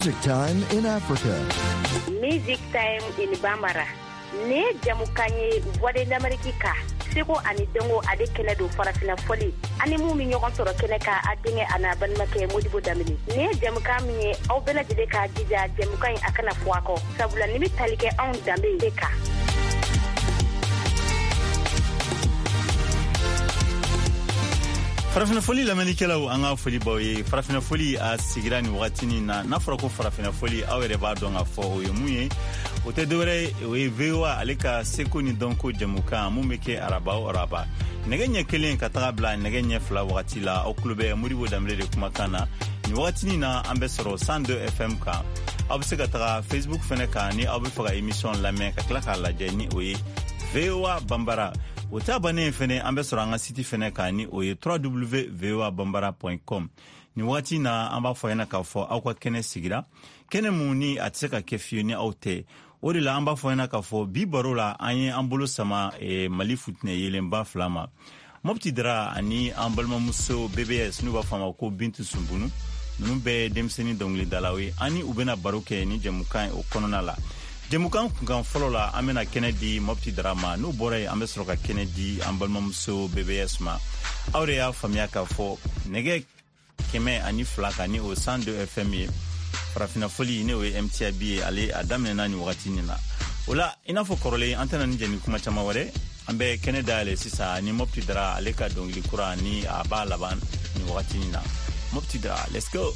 Music Time in Africa. Music Time in Bambara. Ne jamukanye voix d'America. Seko ani dongo ade kene do farafina foli. Ani mu mi ñogon soro kene ka adinge ana ban make Modibo Damini. Ne jamuka mi aw bela jide ka jija jamukan akana fuako. Sabula nimi talike on dambe deka. Farafina foli la manikelaw anga foli bawe farafina foli a sigirani watini na farako farafina foli awere ba don afo oyemuye ote dore we vewa alika seko ni donko jamuka mumeke araba o araba negenya kelen katabla negenya fla wakati la oklube Modibo Damire kuma kana ni watini na ambesoro 102 FM ka abuseka taga Facebook feneka ni abufaga emission la men ka klaka la jeni oye vewa bambara Ota bane fene ambesora nga siti fene ka ni oye www.voabambara.com ni wati na amba foyena ka fo akwa kene sigira kene muni atseka kefio ni aute ori la amba foyena ka fo bibarola anye ambolo sama mali futne yelemba flama mopti dra ani ambalma muso BBS nuba fama ko bintu sumbunu numbe demseni dongli dalawi ani ubena baroke ni jamukan o kononala Jemukan kungan folola amena Kennedy mopti drama no bore amesroka Kennedy ambalmamso BBS ma awre ya famia ka fo nege keme ani flaka ni o 102 FM farafina foli ne o MTB ale adamne nani wakati nina ola inafo korole antena ni jeni kuma chama wore ambe Kennedy ale sisa ni mopti dra aleka dongli kura ni abala ban ni wakati nina mopti dra let's go.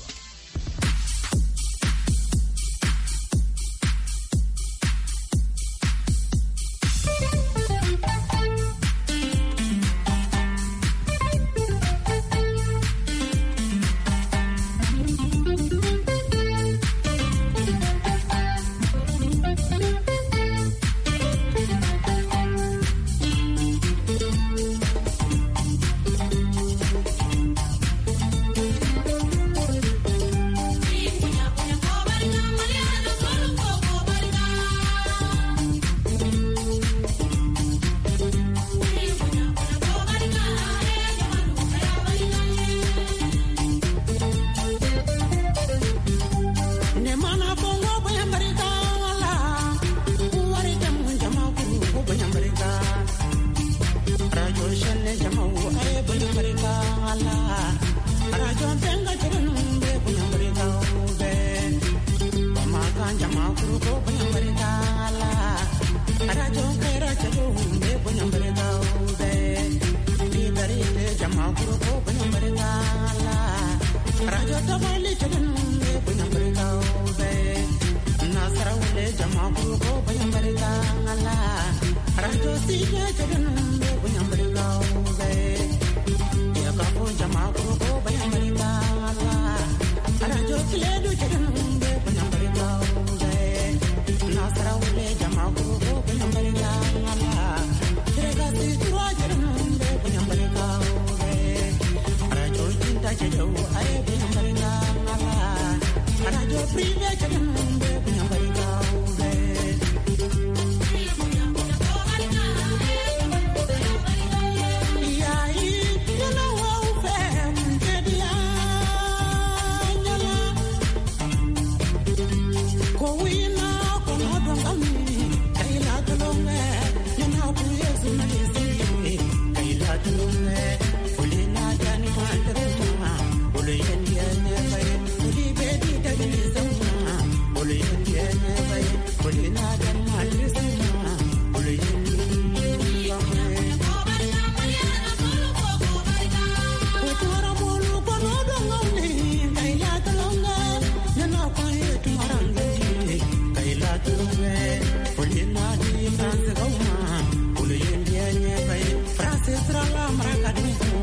France,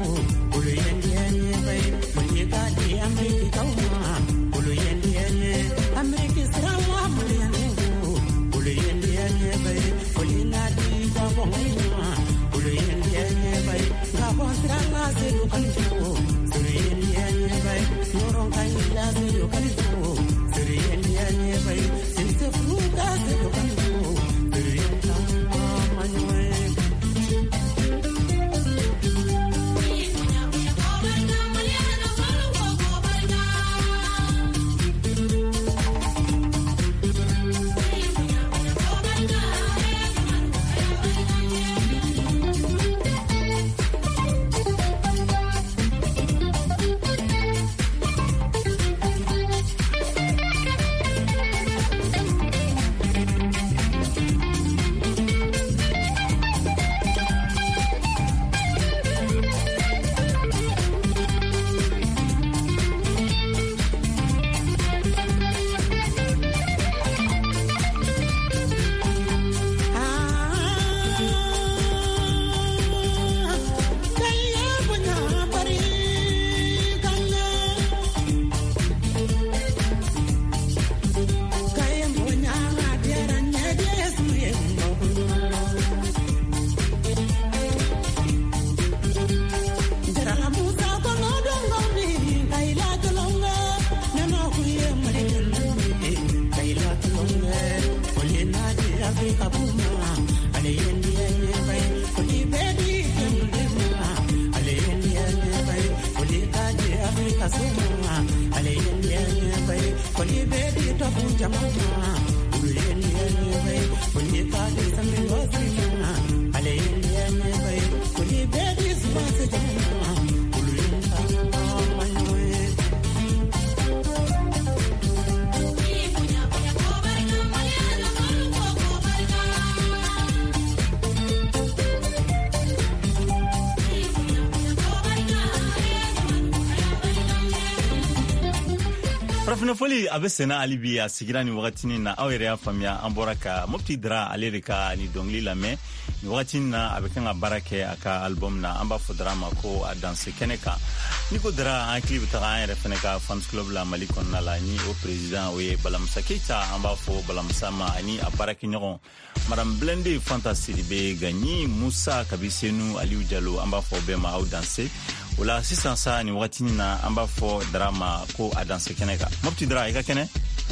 foli a bɛ sɛnɛ hali bi a sigira nin wagatinin na aw yɛrɛ y'a faamuya an bɔra ka Mopti Dra ale de ka ni dɔnkili lamɛn nin wagatinin na a bɛ kan ka baara kɛ a ka album na an b'a fɔ Dra ma ko a danse kɛnɛ kan ni ko Dra an hakili bɛ taga an yɛrɛ fɛnɛ ka fans club la Mali kɔnɔna la ni o président o ye Balamusa Keita an b'a fɔ Balamusa ma ani a baarakɛɲɔgɔn Madame Blende Fanta Sidibe Gagni Musa Kabisenu Aliou Diallo an b'a fɔ bɛɛ ma aw danse o la sisan sa ni wagatinin na an b'a fɔ Dra ma ko a danse kɛnɛ kan Mopti Dra i ka kɛnɛ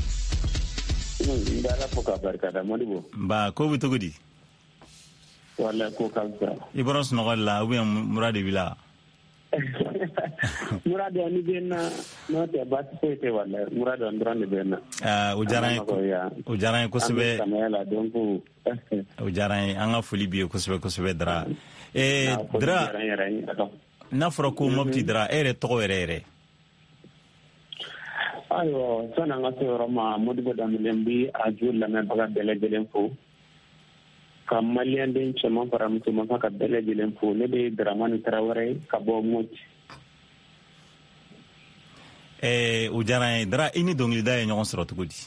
Ndala fo ka barikada Modibo ba ko bɛ cogo di wala ko ka sa i bɔra sunɔgɔ la ou bien mura de b'i la mura de ni bena no te ba se te wala mura de ndran de bena o diyara n ye kosɛbɛ o diyara n ye an ka foli b'i ye kosɛbɛ Dra Dra n'a fɔra ko Mopti Dra e yɛrɛ tɔgɔ yɛrɛ ayiwa sani an ka se yɔrɔ ma Modibo Damilen bi a jo lamɛnbaga bɛɛ lajɛlen fo ka maliyɛnden cɛman fara musoman ka bɛɛ lajɛlen fo ne bɛ Dramani Tarawele ka bɔ Moti o diyara n ye Dra i ni dɔnkilida ye ɲɔgɔn sɔrɔ cogo di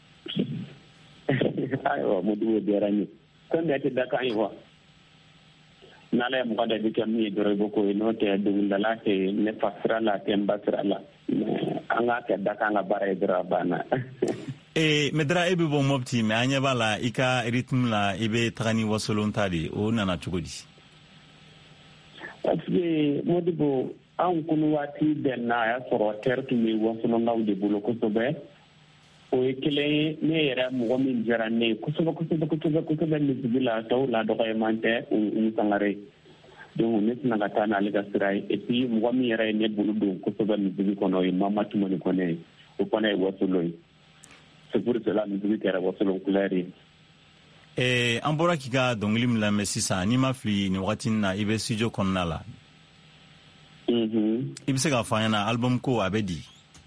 ayiwa Modibo diyara n ye fɛn bɛɛ tɛ dakan ye wa n'ala ye mɔgɔ da bi kɛ min ye dɔrɔn i bɛ k'o ye n'o tɛ dɔnkilidala tɛ ne fa sira la tɛ n ba sira la an k'a kɛ dakan ka baara ye dɔrɔn a banna mais Dra e bɛ bɔ Mopti mais an ɲɛ b'a la i ka rythme la i bɛ taga ni wasolon ta de o nana cogo di parce que Modibo anw kunu waati bɛɛ na a y'a sɔrɔ terre tun bɛ wasolonkaw de bolo kosɛbɛ o ye kelen ye ne yɛrɛ mɔgɔ min diyara ne ye kosɛbɛ misigi la tɔw la dɔgɔyama tɛ Umu Sangare donc ne tɛna ka taa n'ale ka sira ye et puis mɔgɔ min yɛrɛ ye ne bolo don kosɛbɛ misigi kɔnɔ o ye Mama Tumani Kone ye o fana ye wasolo ye c'est pour cela misigi kɛra wasolon couleur ye an bɔra k'i ka dɔnkili min lamɛn sisan n'i ma fili nin wagatinin na i bɛ studio kɔnɔna la i bɛ se k'a fɔ an ɲɛna album ko a bɛ di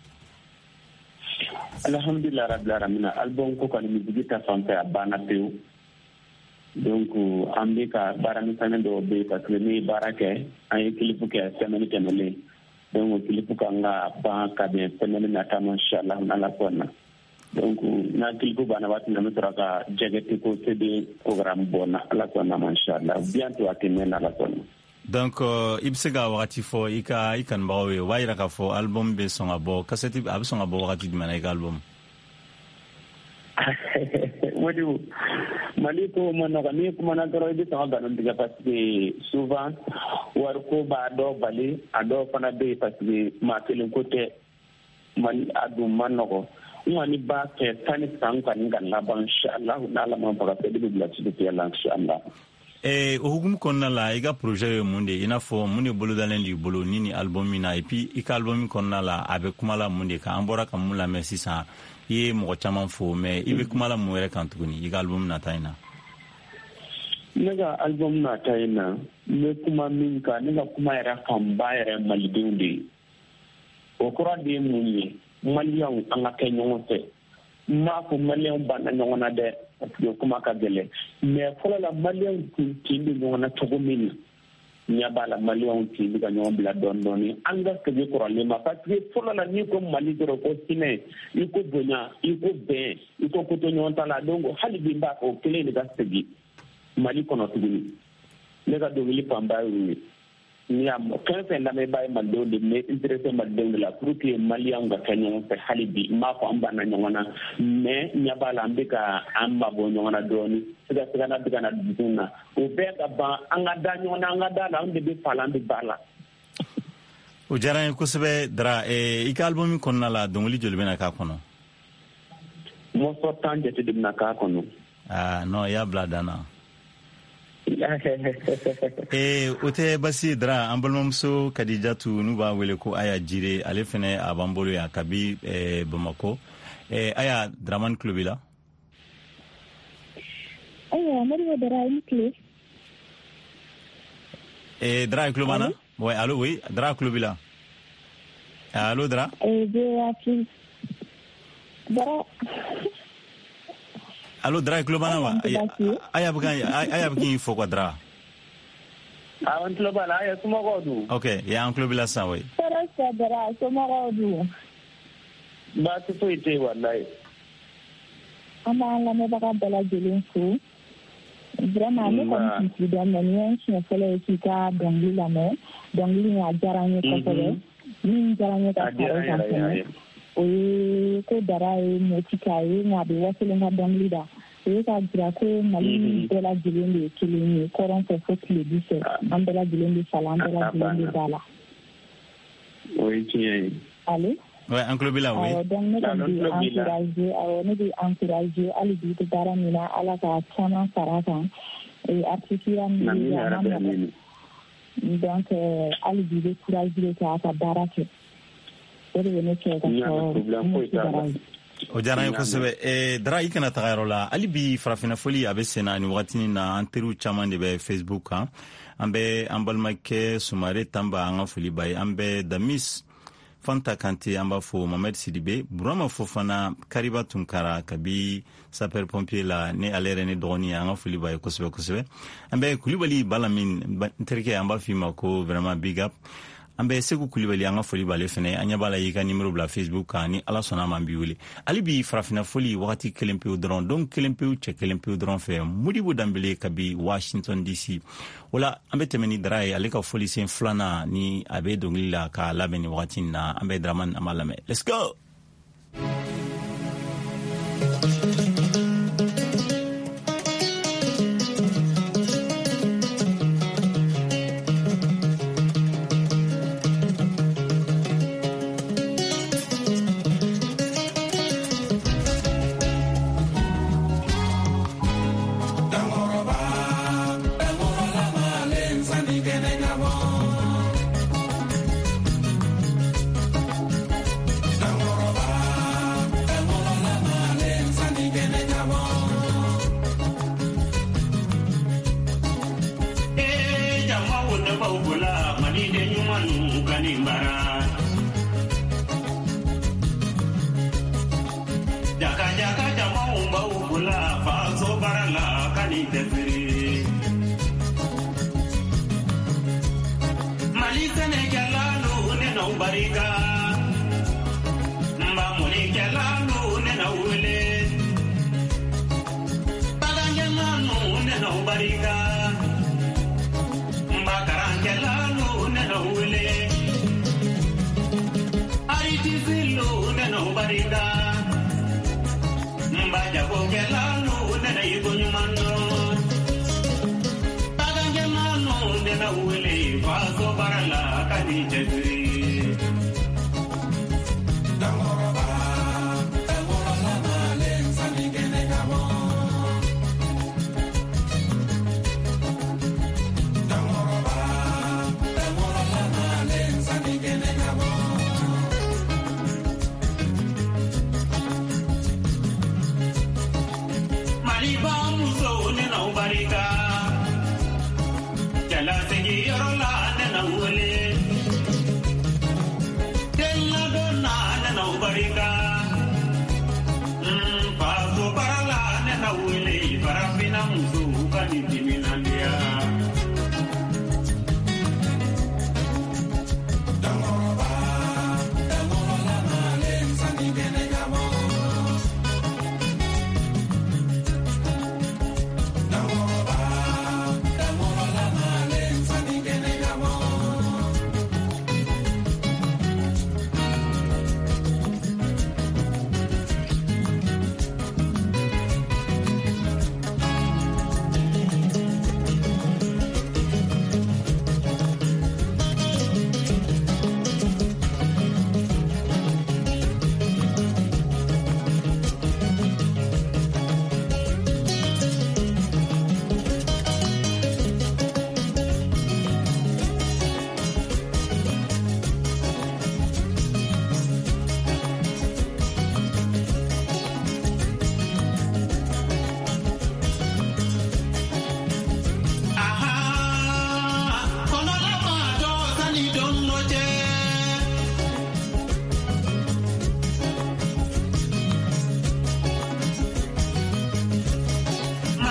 alhamdulillah rabbil alamin album ko kɔni misigi ta fanfɛ a banna pewu donc an bɛ ka baara misɛnnin dɔw bɛ yen parce que ne ye baara kɛ an ye clip kɛ semaine tɛmɛnen donc clip kan ka ban ka bɛn semaine nata ma inchallah n'ala sɔnna donc n'a clip banna waati min na n bɛ sɔrɔ ka jɛgɛti ko CD programme bɔ na ala sɔnna ma inchallah bientôt a tɛ mɛn n'ala sɔnna donc i bɛ se ka wagati fɔ i kanubagaw ye o b'a jira k'a fɔ album bɛ sɔn ka bɔ cassette a bɛ sɔn ka bɔ wagati jumɛn na i ka album Modibo Mali ko ma nɔgɔn n'i kumana dɔrɔn i bɛ sɔn ka nkalon tigɛ parce que souvent wariko b'a dɔw bali a dɔw fana bɛ yen parce que maa kelen ko tɛ Mali a dun ma nɔgɔn n kɔni b'a kɛ sani san kɔni ka laban inchallah n'ala ma faga fɛ de bɛ bila studio la inchallah o hukumu kɔnɔna la i ka projet ye mun de i n'a fɔ mun de bolodalen b'i bolo ni nin album min na et puis i ka album kɔnɔna la a bɛ kuma la mun de kan an bɔra ka mun lamɛn sisan i ye mɔgɔ caman fo mais i bɛ kuma la mun wɛrɛ kan tuguni i ka album nata in na ne ka album nata in na n bɛ kuma min kan ne ka kuma yɛrɛ fanba yɛrɛ malidenw de ye o kɔrɔ de ye mun ye maliyɛnw an ka kɛ ɲɔgɔn fɛ n m'a fɔ maliyɛnw banna ɲɔgɔn na dɛ parce que kuma ka gɛlɛn mais fɔlɔ la maliyɛnw tun tin bɛ ɲɔgɔn na cogo min na ɲɛ b'a la maliyɛnw tin bɛ ka ɲɔgɔn bila dɔɔnin dɔɔnin an ka segin kɔrɔlen ma parce que fɔlɔ la n'i ko Mali dɔrɔn ko hinɛ i ko bonya i ko bɛn i ko ko to ɲɔgɔn ta la donc hali bi n b'a fɔ o kelen de ka segin Mali kɔnɔ tuguni ne ka dɔnkili fanba y'o ye n'i y'a fɛn fɛn lamɛnbaa ye malidenw de mais intéressé malidenw de la pour que maliyɛnw ka kɛ ɲɔgɔn fɛ hali bi n b'a fɔ an banna ɲɔgɔn na mais ɲɛ b'a la an bɛ ka an mabɔ ɲɔgɔn na dɔɔnin sigasigana bɛ ka na dusukun na o bɛɛ ka ban an ka da ɲɔgɔn na an ka da la an de bɛ fa la an bɛ ba la. o diyara n ye kosɛbɛ Dra i ka album kɔnɔna la dɔnkili joli bɛna k'a kɔnɔ morceau 10 jate de bɛna k'a kɔnɔ non i y'a bila dan na o tɛ basi ye Dra an balimamuso Kadijatu n'u b'a wele ko Aya Jire ale fɛnɛ a b'an bolo yan kabi Bamako aya Draman Klubila aya Mario Dara Club Dra Klubana ouais allô oui Dra Klubila allô Dra allô Dra Klubana wa aya bukan fo kwa Dra awan Klubala aya kuma godu okay ya an Klubila sa oui sarasa Dara kuma godu ba su foite wallahi ama la me baka bela jelen fo vraiment ne comme si dans manière qui a fait le kika dongli la me dongli ya jaranye ko fele ni jaranye ka fele o ko Dara e motika e na be wasele na dongli da e ka dira ko mali bela jelen de kilini koron ko fo le dise am bela jelen de salam bela jelen de dala oui tiens allez ouais un club là oui donc ne di encourager ali di Dara mina ala ka chama sarata et artificiellement donc ali di courage de ka Dara ke o jara ko sebe Dara ikana tagaro la ali bi farafina foli abe senani watini na anteru chama de be Facebook ha ambe ambalmake sumare tamba anga foli bay ambe damis Fanta Kanté amba fo Mohamed Sidibe Burama Fofana Kariba Tunkara kabi saper pompier la ne alere ne doni anga fuli bay kosebe ambe Kulibali Balamin terke amba fima ko vraiment big up ambe Sekou Kulibali anga foli bale fene anya bala yika numéro bla Facebook ani ala sona mambi wuli ali bi frafina foli wakati kelempe udron donc kelempe udron fe mudibu dambele kabi Washington DC wala ambe temeni Dara ale ka foli sen flana ni abe dongila ka labeni wakati na ambe Draman amalame let's go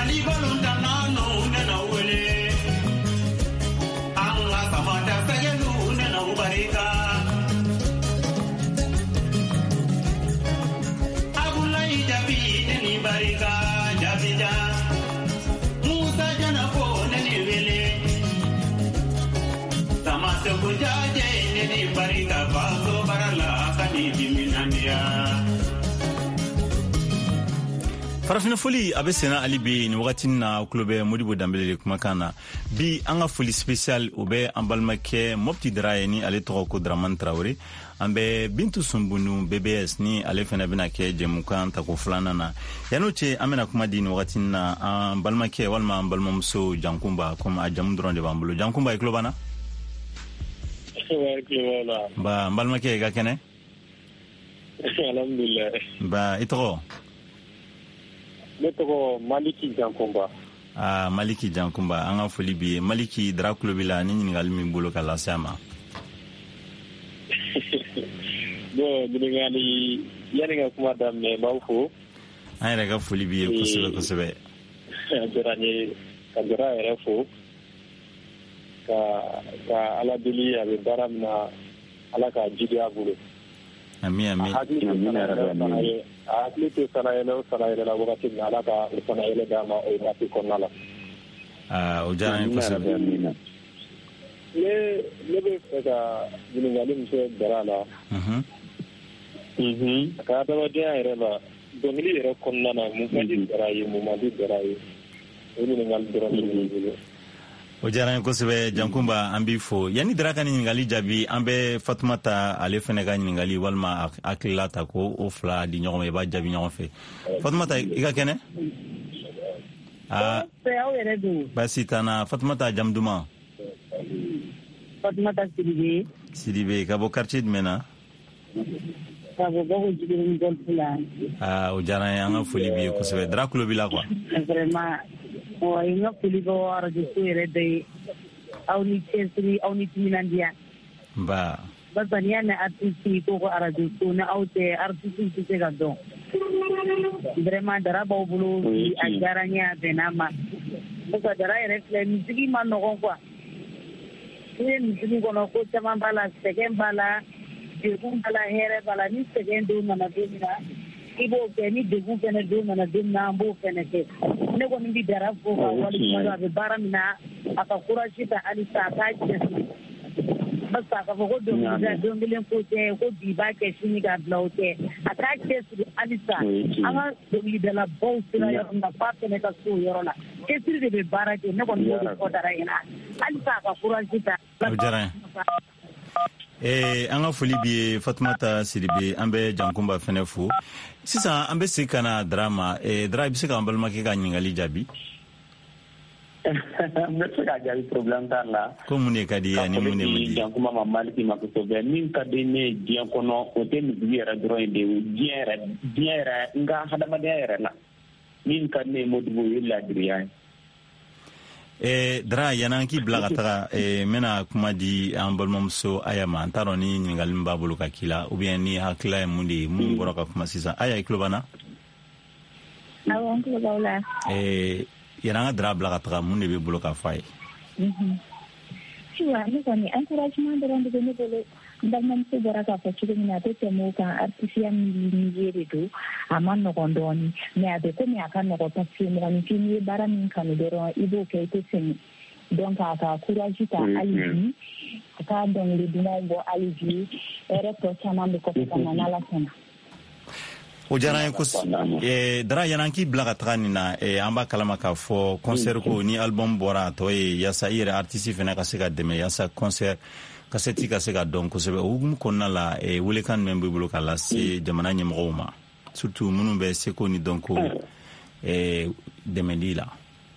farafina foli a bɛ sena ali bi ni wagati na kulo bɛ Modibo Dambele de kumakan na bi an ka foli spécial o bɛ an balimakɛ Mopti Dara ye ni ale tɔgɔ ko Dramane Traoré an bɛ Bintu Sunbunu BBS ni ale fana bɛna kɛ jɛmukan tako filanan na yan'o cɛ an bɛna kuma di ni wagati na an balimakɛ walima an balimamuso Jankumba comme a jamu dɔrɔn de b'an bolo Jankumba i tulo b'an na ba an balimakɛ i ka kɛnɛ alhamdulillah ba i tɔgɔ ne tɔgɔ Maliki Jankumba. Maliki Jankumba an ka foli bi Maliki Dara kulo b'i la ni ɲininkali min bolo ka lase a ma. Bon ɲininkali yanni ka kuma daminɛ n b'aw fo. An yɛrɛ ka foli b'i ye kosɛbɛ kosɛbɛ. A diyara n ye ka Dara yɛrɛ fo ka Ala deli a bɛ baara min na Ala k'a jiidi a bolo. Ami ami. A hakili to sanayɛlɛ la wagati min Ala ka o sanayɛlɛ d'a ma o waati kɔnɔna la. O diyara n ye kosɛbɛ. Ne bɛ fɛ ka ɲininkali min kɛ Dara la. A ka adamadenya yɛrɛ la dɔnkili yɛrɛ kɔnɔna na mun ka di Dara ye mun man di Dara ye o ɲininkali dɔrɔn de b'i bolo. O diyara n ye kosɛbɛ Jankumba an b'i fo yanni Dara ka ɲininkali jaabi an bɛ Fatumata ale fana ka ɲininkali walima hakilila ta ko o fila di ɲɔgɔn ma i b'a jaabi ɲɔgɔn fɛ Fatumata i ka kɛnɛ baasi t'an na Fatumata jamu duman Fatumata Sidibe ka bɔ quartier jumɛn na ka bɔ Bago Jigini Golf la o diyara n ye an ka foli b'i ye kosɛbɛ Dara kulo b'i la quoi vraiment n ka foli bɛ radio so yɛrɛ bɛɛ ye aw ni cɛsiri aw ni timinandiya barisa n'i y'a mɛn artiste ko radio so ni aw tɛ artiste tɛ se ka dɔn vraiment Dara b'aw bolo a diyara n ye a bɛnna ma barisa Dara yɛrɛ filɛ misigi ma nɔgɔn quoi n'i ye misigi kɔnɔ ko caman b'a la sɛgɛn b'a la degun b'a la hɛrɛ b'a la ni sɛgɛn don nana don min na i b'o kɛ ni degun fɛnɛ don nana don min na an b'o fɛnɛ kɛ ne kɔni bɛ Dara fo ka waleɲuman dɔn a bɛ baara min na a ka courage ta halisa a k'a cɛsiri barisa a ka fɔ ko dɔnkilida don kelen ko tɛ ko bi b'a kɛ sini k'a bila o tɛ a k'a cɛsiri halisa an ka dɔnkilidalabaw sera yɔrɔ min na f'a fɛnɛ ka se o yɔrɔ la cɛsiri de bɛ baara kɛ ne kɔni b'o de fɔ Dara ɲɛna halisa a ka courage ta. An ka foli b'i ye Fatumata Sidibe an bɛ Jankumba fɛnɛ fo sisan an bɛ segin ka na Dara ma Dara i bɛ se k'an balimakɛ ka ɲininkali jaabi n bɛ se k'a jaabi problème t'a la ko mun de ka di ye ani mun de man di Jankuma ma Maliki ma kosɛbɛ min ka di ne ye diɲɛ kɔnɔ o tɛ misigi yɛrɛ dɔrɔn ye de diɲɛ yɛrɛ n ka hadamadenya yɛrɛ la min ka di ne ye Modibo o ye laadiriya ye. Dara yan'an k'i bila ka taga n bɛna kuma di an balimamuso Aya ma n t'a dɔn ni ɲininkali min b'a bolo ka k'i la ou bien ni hakilila ye mun de ye mun bɔra ka kuma sisan Aya i tulo b'an na. Awɔ n tulo b'aw la. Yan'an ka Dara bila ka taga mun de b'i bolo ka fɔ a ye. Ayiwa ne kɔni encouragement dɔrɔn de bɛ ne bolo n balimamuso bɔra k'a fɔ cogo min na a tɛ tɛmɛ o kan artisiya milieu de don a ma nɔgɔn dɔɔni mais a bɛ komi a ka nɔgɔn parce que mɔgɔninfin n'i ye baara min kanu dɔrɔn i b'o kɛ i tɛ sɛgɛn donc a ka courage ta hali bi a ka dɔnkili dumanw bɔ hali bi hɛrɛ tɔ caman bɛ kɔfɛ ka na n'Ala sɔnna. O diyara n ye kosɛbɛ Dara yan'an k'i bila ka taga nin na an b'a kalama k'a fɔ concert ko ni album bɔra a tɔ ye yaasa i yɛrɛ artiste fana ka se ka dɛmɛ yaasa concert kasɛti ka se ka dɔn kosɛbɛ o hukumu kɔnɔna la welekan jumɛn b'i bolo ka lase jamana ɲɛmɔgɔw ma surtout minnu bɛ seko ni dɔnko dɛmɛli la.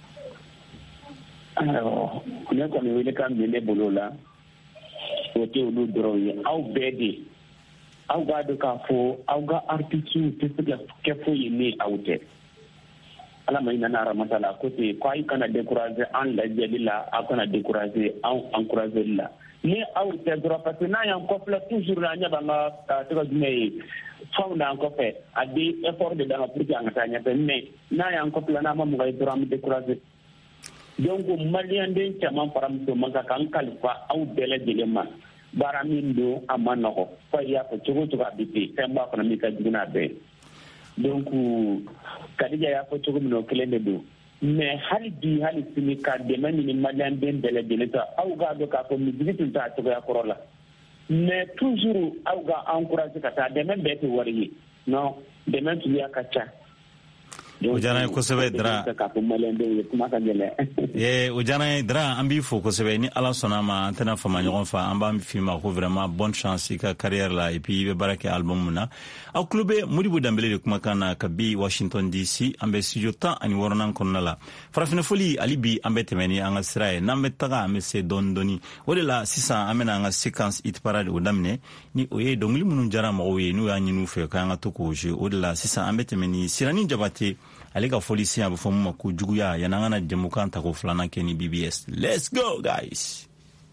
Ne kɔni welekan bɛ ne bolo la o tɛ olu dɔrɔn ye aw bɛɛ de aw b'a dɔn k'a fɔ aw ka artisiw tɛ se ka kɛ foyi ye ni aw tɛ Ala ma hinɛ Aramata la ko ten ko ayi kana décourager an lajɛli la aw kana décourager an encourager la ni aw tɛ dɔrɔn parce que n'a y'an kɔfilɛ toujours la ɲɛ b'an ka tɔgɔ jumɛn ye fɛnw d'an kɔfɛ a di effort de d'an ka pour que an ka taa ɲɛfɛ mais n'a y'an kɔfilɛ n'a ma mɔgɔ ye dɔrɔn an bɛ décourager donc maliyɛnden caman fara muso man kan k'an kalifa aw bɛɛ lajɛlen ma baara min don a ma nɔgɔ fo i y'a fɔ cogo cogo a bɛ ten fɛn b'a kɔnɔ min ka jugu n'a bɛɛ donc Kadija y'a fɔ cogo min na o kelen de don mais hali bi hali sini ka dɛmɛ ɲini maliyɛnden bɛɛ lajɛlen ta aw k'a dɔn k'a fɔ misiri tun t'a cogoya kɔrɔ la mais toujours aw ka encourager ka taa dɛmɛ bɛɛ tɛ wari ye non dɛmɛ suguya ka ca. o diyara ye kosɛbɛ Dra o diyara ye Dra an b'i fo kosɛbɛ ni Ala sɔnna ma an tɛna fama ɲɔgɔn fɛ an b'an f'i ma ko vraiment bonne chance i ka carrière la et puis i bɛ baara kɛ album na aw tulo bɛ Modibo Danbele de kumakan na ka bi Washington DC an bɛ studio 16 kɔnɔna la farafinɛfoli hali bi an bɛ tɛmɛ ni an ka sira ye n'an bɛ taga an bɛ se dɔɔni dɔɔni o de la sisan an bɛna an ka séquence hit parade o daminɛ ni o ye dɔnkili minnu jara mɔgɔw ye n'u y'a ɲini u fɛ k'an ka to k'o jouer o de la sisan an bɛ tɛmɛ ni Sirani Jabate ale ka foli si a bɛ fɔ mun ma ko juguya yan'an ka na jɛmukan ta ko filanan kɛ ni BBS. Let's go guys.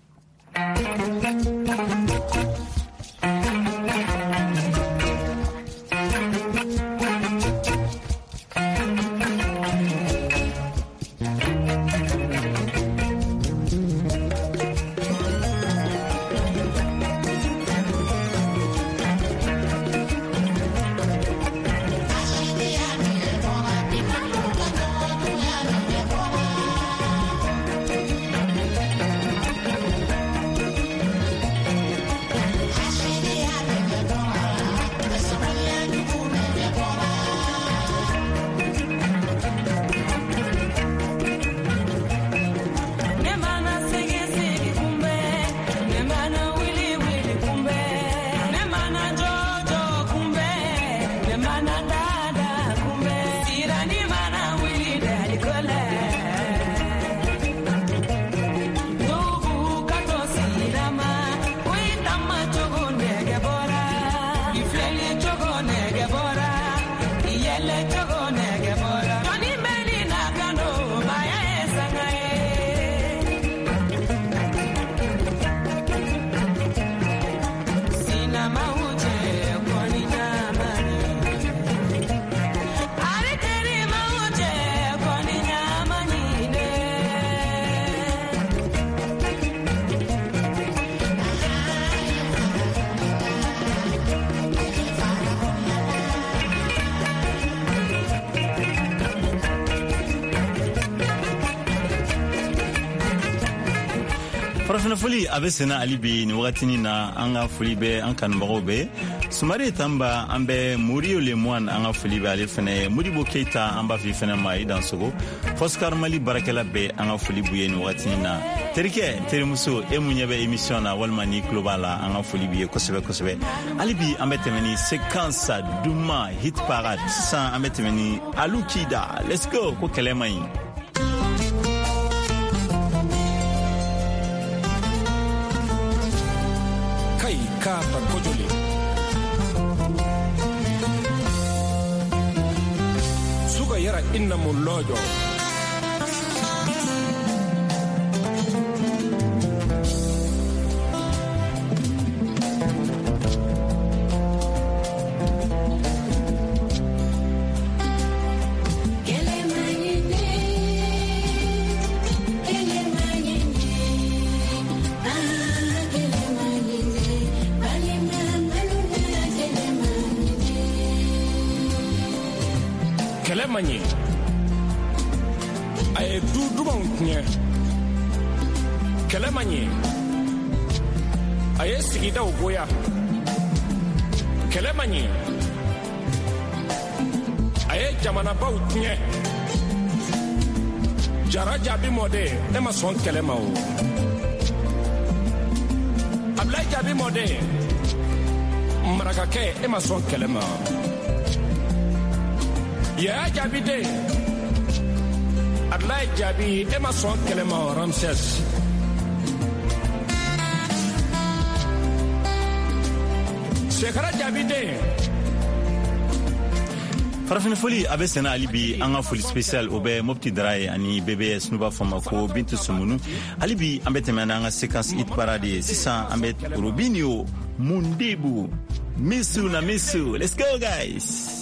foli a bɛ senna hali bi ni wagatini na an ka foli bɛ an kanubagaw bɛ Sumare Tamba an bɛ Morio Lemoine an ka foli bɛ ale fɛnɛ Modibo Keita an b'a fi fɛnɛ ma i dansogo Foskar Mali barakɛla bɛ an ka foli b'u ye ni wagatini na terikɛ terimuso e mun ɲɛ bɛ émission na walima ni tulo b'a la an ka foli b'u ye kosɛbɛ kosɛbɛ hali bi an bɛ tɛmɛ ni séquence Duma hit parade sisan an bɛ tɛmɛ ni Alou Kida let's go ko kɛlɛ man ɲi. Kata kojoli suga yara inna mullojo Manye ay du duban tiɲɛ kɛlɛ man ɲɛ a ye sigidaw goya kɛlɛ man ɲɛ a ye jamanabaw tiɲɛ jara jaabi mɔden e ma sɔn kɛlɛ ma o Ablaye jaabi mɔden marakakɛ e ma sɔn kɛlɛ ma Yaya jaabi de Ablaye jaabi e ma sɔn kɛlɛ ma Ramses Sekara jaabi de farafin foli abe sena alibi anga foli special obe mopti drai ani BBS nuba fama ko Bintu Sumunu alibi ambe temana anga séquence hit parade sisa ambe Rubinio Mundibu Misu na Misu. Let's go guys.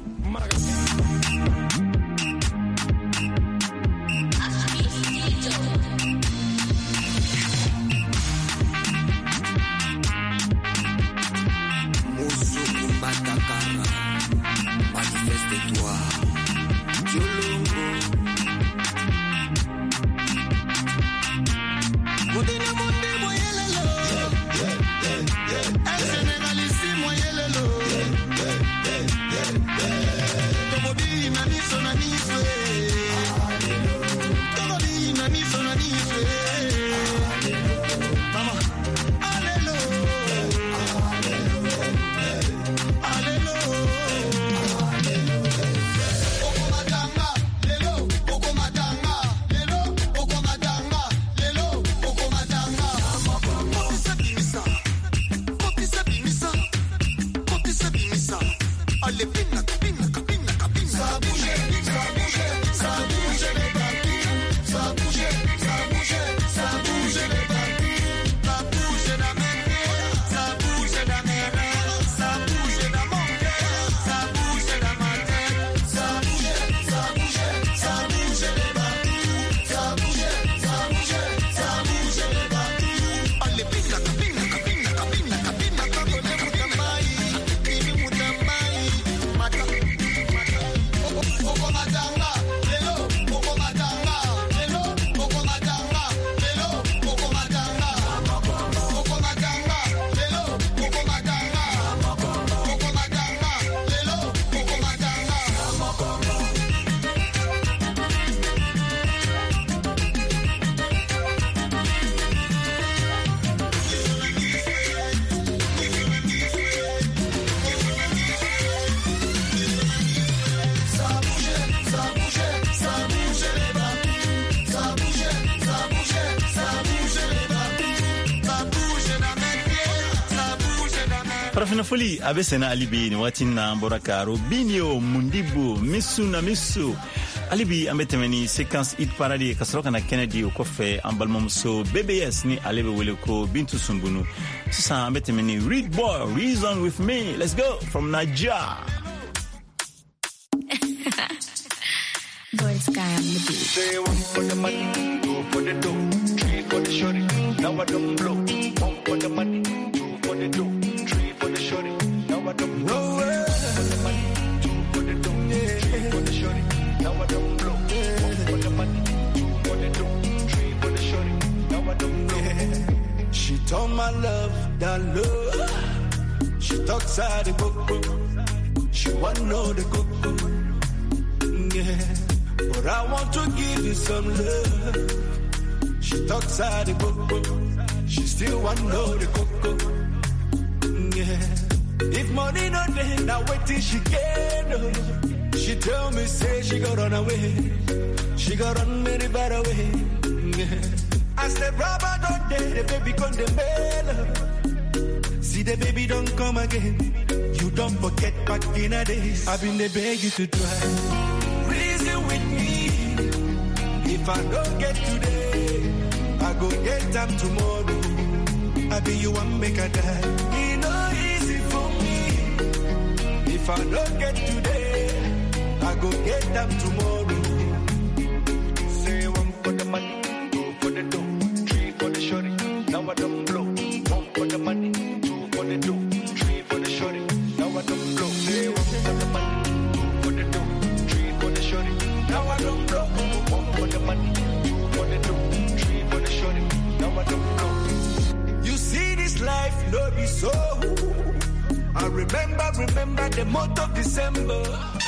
Farafina foli abe sena alibi ni wati na mboraka Rubinio Mundibu Misu na Misu alibi ambetemeni séquence hit parade kasroka na Kennedy okofe ambalmamuso BBS ni alebe weleko Bintu Sumunu sisa ambetemeni Read Boy Reason With Me. Let's go from Naija. Boy Sky on the beat. Say one for the money, two for the dough, three for the shorty. Now I don't blow. One for the money, two for the dough, three for the shorty. Now I don't blow. One for the money, two for the dough, three for the shorty. Now I don't blow. One for the money, two for the dough, three for the shorty. Now I don't blow. She told my love that love. She talks out the book. She want know the cook. Yeah. But I want to give you some love. She talks out the book. She still want to know the cocoa. Yeah. If money not there, now wait till she get up. She tell me, say she got run away. She got run many bad away. Yeah. As the rubber don't there, the baby come the mail. See the baby don't come again. You don't forget back in the days. I've been the beg you to try. Reason with me. If I don't get today, I go get them tomorrow. I be you one make a die. It no easy for me. If I don't get today, I go get them tomorrow. Say one for the money, two for the dough, three for the shorty. Now I don't blow. One for the money, two for the dough, three for the shorty. Now I don't blow. Say one for the money, two for the dough, three for the shorty. Now I don't blow. One for the money, two for the dough, three for the shorty. Now I don't blow. You see this life, no be so. I remember the month of December.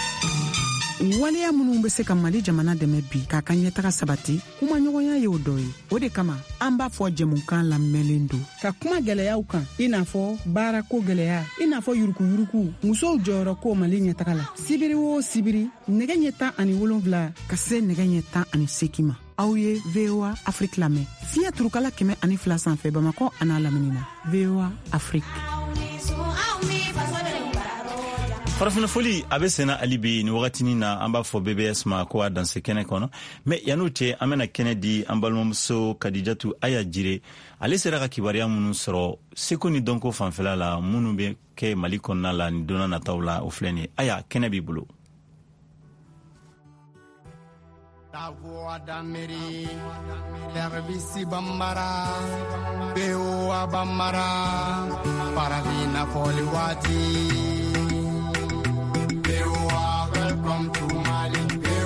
Waleya munun be se ka Mali jamana dɛmɛ bi k'a ka ɲɛtaga sabati kuma ɲɔgɔnya ye o dɔ ye. O de kama an b'a fɔ jɛmukan lamɛnlen don ka kuma gɛlɛyaw kan i n'a fɔ baarako gɛlɛya i n'a fɔ yurukuyuruku musow jɔyɔrɔko Mali ɲɛtaga la sibiri o sibiri nɛgɛ ɲɛ 17 ka se nɛgɛ ɲɛ 18 ma. Aw ye VOA Afrique lamɛn fiɲɛ turukala 102 sanfɛ Bamakɔ an'a lamini na. VOA Afrique. farafina foli a bɛ sena ali bi ni wagatini na an b'a fɔ BBS ma ko a danse kɛnɛ kɔnɔ mais yan'o cɛ an bɛna kɛnɛ di an balimamuso Kadijatu Aya Jire ale sera ka kibaruya minnu sɔrɔ seko ni dɔnko fanfɛla la minnu bɛ kɛ Mali kɔnɔna la ni donna nataw la o filɛ nin ye Aya kɛnɛ b'i bolo. La voix d'Amérique, l'herbicide Bambara, Beoa Bambara, Paravina Poliwati, Beoa, welcome to Mali,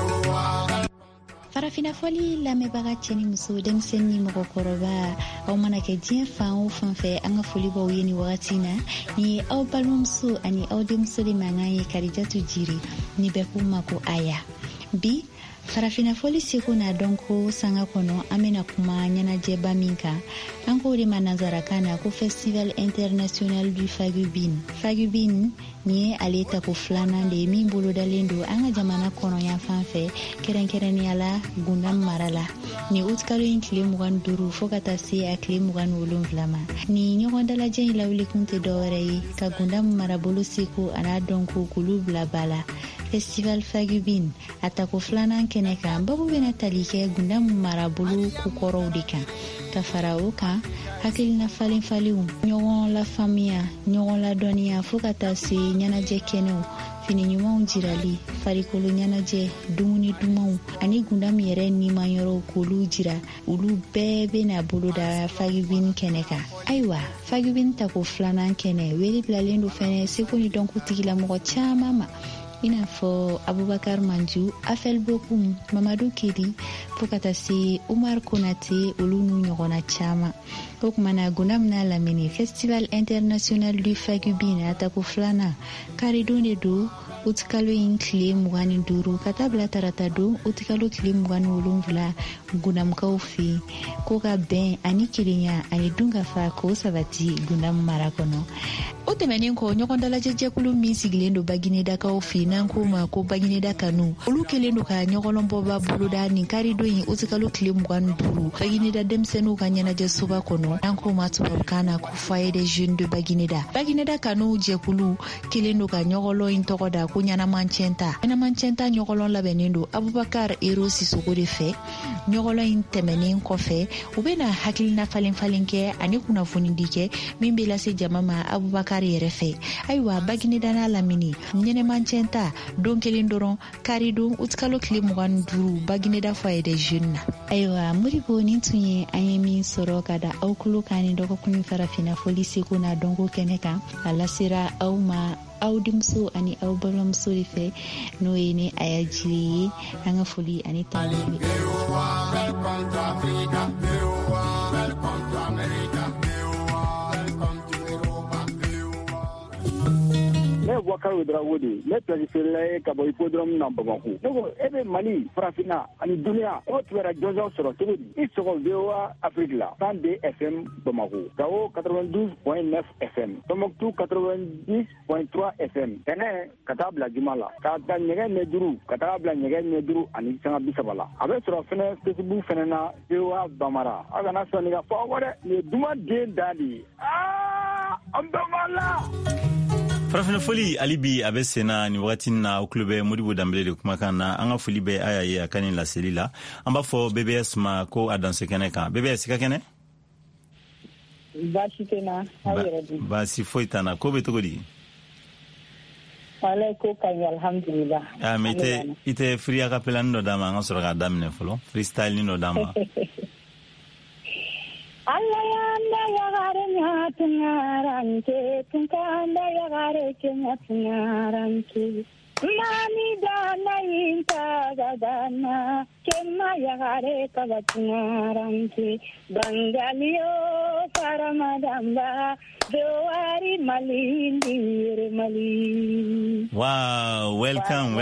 Beoa. Farafina foli lamɛnbaga cɛ ni muso denmisɛnnin ni mɔgɔkɔrɔba aw mana kɛ diɲɛ fan o fan fɛ an ka foli b'aw ye ni wagati na ni aw balimamuso ani aw denmuso de mankan ye Kadijatu Jire ni bɛ k'u ma ko Aya bi farafina foli seko n'a dɔn ko sanga kɔnɔ an bɛna kuma ɲɛnajɛba min kan an k'o de ma nansarakan na ko Festival International du Fagubin. Fagubin ni ye ale tako filanan de ye min bolodalen don an ka jamana kɔnɔ yan fan fɛ kɛrɛnkɛrɛnnenya la Gundam mara la ni août kalo in tile 25 fo ka taa se a tile 27 ma. Ni ɲɔgɔn dalajɛ in lawulikun tɛ dɔwɛrɛ ye ka Gundam marabolo seko a n'a dɔn ko k'olu bila ba la. Festival Fagubin a tako filanan kɛnɛ kan babu bɛna tali kɛ Gundam marabolo kukɔrɔw de kan ka fara o kan hakilina falen-falenw ɲɔgɔn lafaamuya ɲɔgɔn ladɔnniya fo ka taa se ɲɛnajɛ kɛnɛw fini ɲumanw jirali farikolo ɲɛnajɛ dumuni dumanw ani Gundam yɛrɛ nimayɔrɔw k'olu jira olu bɛɛ bɛna boloda Fagubin kɛnɛ kan. Ayiwa Fagubin tako filanan kɛnɛ wele bilalen do fɛnɛ seko ni dɔnko tigilamɔgɔ caman ma i n'a fɔ Abubakar Manju, Afel Bokum, Mamadou Kedi, fo ka taa se Umar Konate olu n'u ɲɔgɔnna caman. O kuma na Gundam n'a lamini Festival International du Fagubin a tako filanan karidon de do août kalo in tile 25 ka taa bila tarata don août kalo tile 27 Gundamkaw fɛ ko ka bɛn ani kelenya ani dunkafa k'o sabati Gundam mara kɔnɔ. O tɛmɛnen kɔ ɲɔgɔn dalajɛjɛkulu min sigilen do Baginedakaw fɛ n'an k'o ma ko Bagineda kanu olu kelen do ka ɲɔgɔnlɔnbɔba boloda nin karidon in août kalo tile 25 Bagineda denmisɛnninw ka ɲɛnajɛ soba kɔnɔ n'an k'o ma tubabukan na ko foyer des jeunes de Bagineda. Bagineda kanu jɛkulu kelen do ka ɲɔgɔnlɔn in tɔgɔ da ko ɲɛnamancɛnta ɲɔgɔnlɔn labɛnnen do Abubakar Ero Sisoko de fɛ. Ɲɔgɔnlɔn in tɛmɛnen kɔfɛ u bɛna hakilina falen-falen kɛ ani kunnafonidi kɛ min bɛ lase jama ma Abubakar yɛrɛ fɛ. Ayiwa Bagineda n'a lamini ɲɛnamancɛnta don kelen dɔrɔn karidon août kalo tile 25 Bagineda foyer des jeunes na. Ayiwa Moribo nin tun ye an ye min sɔrɔ ka da aw kulo kan ni dɔgɔkun farafina foli seko n'a dɔnko kɛnɛ kan a lasera aw ma aw denmuso ani aw balimamuso de fɛ n'o ye ne Aya Jire ye an ka foli ani tanbali. Ne Boubacar Dramane de ne préfère ka bɔ hippodrome na Bamako. Ne ko e bɛ Mali farafina ani duniya o tubara jɔnjɔn sɔrɔ cogo di? I sɔgɔ VOA Afrique la 102 FM Bamako, Gao 92.9 FM, Tombouctou 90.3 FM. Tɛnɛ ka taa bila juma la ka taa ɲɛgɛn ɲɛ duuru ka taa bila ɲɛgɛn ɲɛ duuru ani sanga 30 la. A bɛ sɔrɔ fɛnɛ Facebook fɛnɛ na VOA Bamara. A kana sɔn ka fɔ aw dɛ, nin ye duman den da de ye. An bɛ Mala. farafina foli ali bi a bɛ senna ni wagati na aw tulo bɛ Modibo Danbele de kumakan na an ka foli bɛ Aya ye a ka nin laseli la an b'a fɔ BBS ma ko a danse kɛnɛ kan. BBS ka kɛnɛ baasi tɛ na aw yɛrɛ di baasi foyi t'an na ko bɛ cogo di? Wala ko ka ɲi alhamdulillah. Mais i tɛ free acapella dɔ d'a ma an ka sɔrɔ k'a daminɛ fɔlɔ freestyle dɔ d'a ma. Allah yanda yagare nyatungaranke tunkanda yagare kenyatungaranke mani dana inta gadana kema yagare kabatungaranke bangalio paramadamba doari malindi mali. Wow, welcome.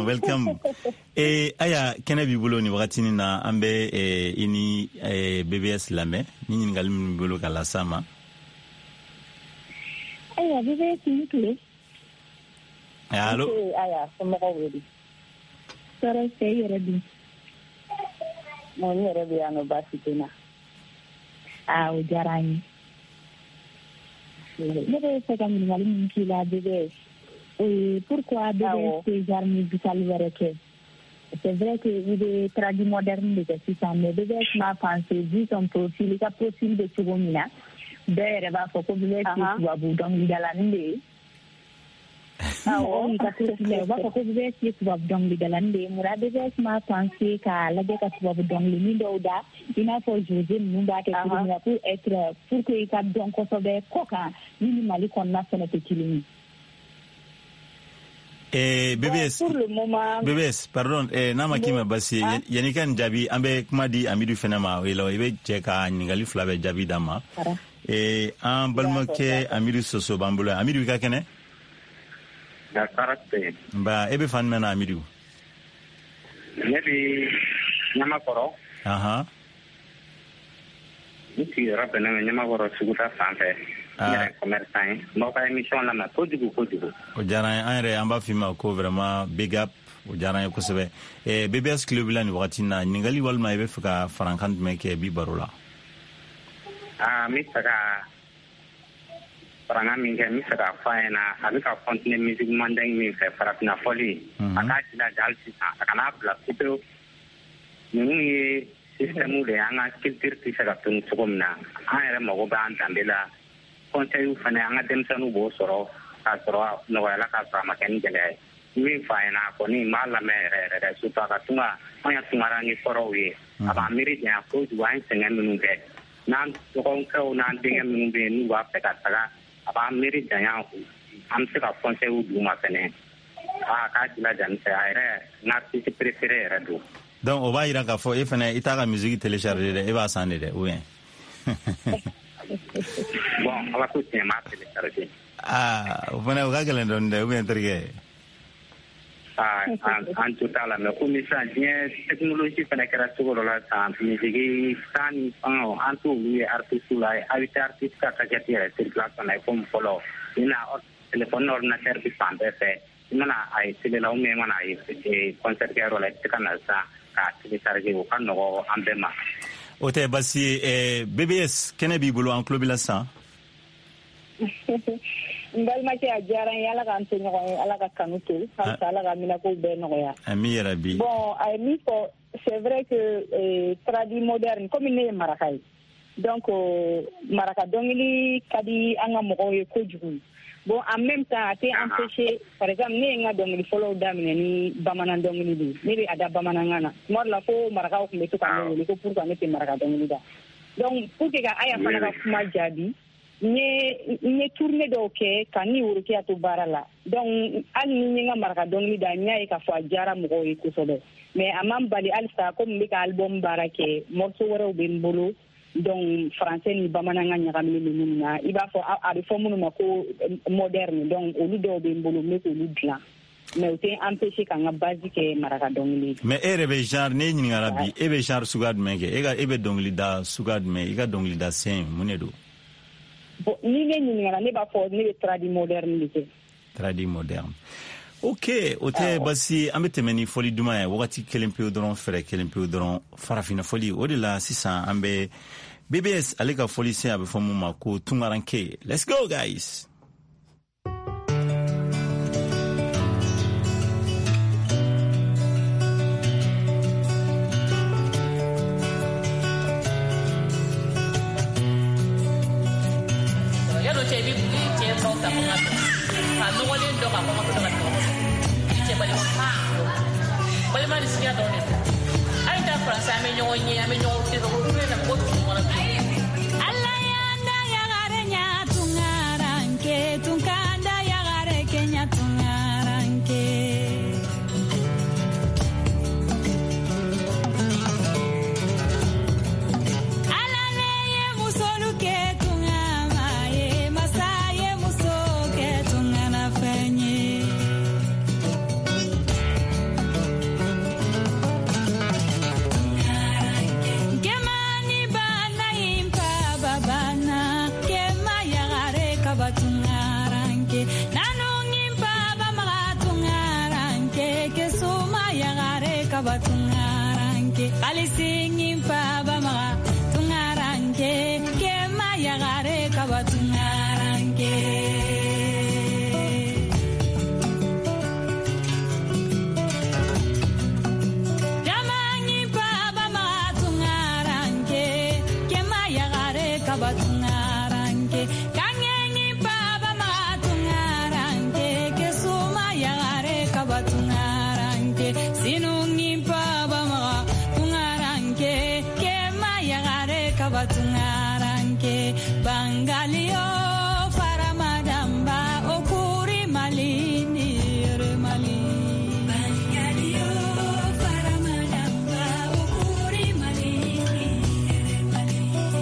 Aya kɛnɛ b'i bolo ni wagatini na an bɛ i ni BBS lamɛn ni ɲininkali min b'i bolo ka lasa ma. Aya BBS ni tile. Allo. Aya somɔgɔw wele. Sɔrɔ se yɛrɛ bi. Mun yɛrɛ bi yan nɔ baasi tɛ na. O diyara an ye. Ne bɛ fɛ ka ɲininkali min k'i la BBS. Et pourquoi BBS genre musical vereke? C'est vrai qu'il est traduit moderne de ça, mais BBS m'a pensé, vu son profil, il a profil de Tugomina. D'ailleurs, il va faut que BBS soit donc il a la nde. Il a profil, il va faut que BBS soit donc il a la nde. Mura BBS m'a pensé qu'à la déca soit donc le Mindoda, il a faut jouer Mumba pour être, pour qu'il a donc soit coca, minimali qu'on a fait notre killing. BBS pour le moment BBS pardon nama kima basi yani kan jabi ambe kuma di amidu fenama welo ibe cheka ningali flabe jabi dama an balmake amidu soso bambulo amidu ka kene da karakter ba ebe fan mena amidu nebi nyama koro nti rabena nyama koro suguta sanfe commerçant no ka émission la na kojugu o jaran anre amba fima ko vraiment big up o jaran ko sebe BBS club la ni watina ningali walma ibe fuka frankan meke bi barola mi saka frangan mi saka faena abika continue music mandang mi fe farafina foli akati la dalsi akana bla pito ni système de anga culture ti saka tun sugomna ayre mago ba antambela conseil fane anga demsanu bo soro ka soro no wala ka sama ken gele mi faena ko ni mala mere re suta ka tunga anya tumara ni foro wi aba miri ya ko duan sengen nunge nan to ko nan dingen nunge ni wa pe ka taga aba miri ya am se ka conseil du ma fane ka dila jan se ayre na ti préféré redo donc on va ira ka fo e fane ita ka musique télécharger e ba sande de oui bon ala ko tiene ma télécharger bueno ga gelen don de bien tergue en total la ko misa bien technologie fana kera sugoro la tan musique tan en tout lui artiste la avec artiste ka kaketiere circulation ay comme follow ina téléphone ordinateur bi pande fe ina ay tele la me mana ay concert kero la tikana sa ka télécharger ko no ambema ote basi BBS kene bi bulu en club la sa ngalma ke ajaran yala kan tenyo ala ka kanutul ala ka mina ko be no ya ami rabi bon ay mi ko c'est vrai que tradi moderne comme ne marakay donc maraka dongili kadi anga mo ko jugu bon en même temps a été empêché par exemple ni nga dongili follow damine ni bamanan dongili bi ni bi ada bamanangana mor la ko maraka ko le to kan ni ko pour kan te maraka dongili da donc pour que ga aya fana ka kuma jabi nye tourner do ke kani uruki atu barala donc al ni nga maraka dongili da nyai ka fa jara mo ko ko sobe mais amam bali alsa comme bi ka album barake morceau woro be mbolo donc français ni bamananga nyagami ni na iba fo a fo munu mako moderne donc au lieu de mbolo me ko ludla mais o te empêcher ka nga basique maraka dongili mais erebe genre ne ni ngarabi ebe genre sugad menge ebe dongili da sugad me iga dongili da sen munedo bon ni ne ngara ne ba fo ne tradi moderne ok ote basi ambete meni foli duma ya wakati kelempe odron fere kelempe odron farafina foli odela sisa ambe BBS aleka foli se abe fomu mako tungaranke. Let's go guys. tungaranke bangalio faramadamba okuri malini remali bangalio faramadamba okuri malini remali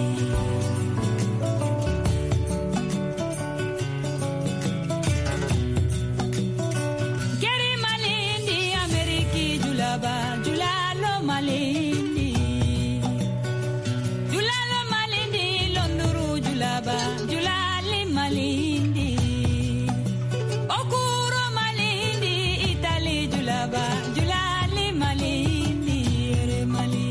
geri malini ameriki julaba julalo malini julalo malindi londuru julaba julali malindi okuro malindi itali julaba julali malindi remali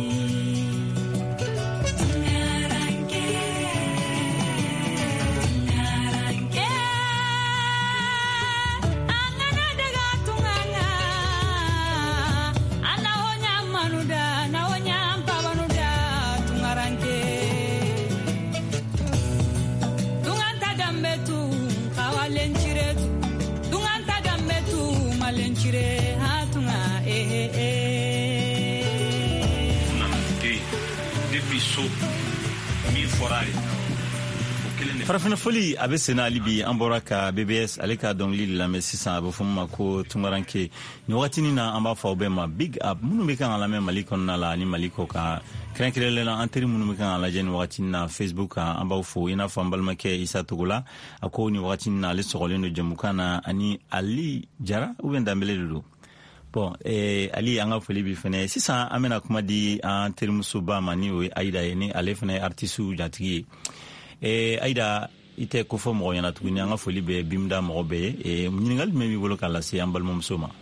naranke angana daga tunganga ana honya manuda na honya pawanuda tungaranke dunganta dambetu kawalenchire dunganta dambetu malenchire hatunga depuis so mi forari farafina foli a be sena ali bi an bɔra ka bbs ale ka dɔnkili lamɛn sisan a be fɔ ma ko tungaranke ni wagatini na an b'a fɔ aw bɛɛ ma big up minnu be kan ka lamɛn mali kɔnɔna la ani mali kɔ kan kɛrɛnkɛrɛnlen na an teri minnu be kan ka lajɛ ni wagatini na facebook kan an b'aw fo i n'a fɔ an balimakɛ isa togola a ko ni wagatini na ale sɔgɔlen do jamukan na ani ali jara ou bien danbele de do bon ali an ka foli bi fɛnɛ sisan an bena kuma di an terimuso ba ma ni o ye aida ye ni ale fɛnɛ artisiw jatigi ye aida i tɛ ko fɔ mɔgɔ ɲɛna tuguni an ka foli bɛ bimda mɔgɔ bɛɛ ye ɲininkali jumɛn b'i bolo k'a lase an balimamuso ma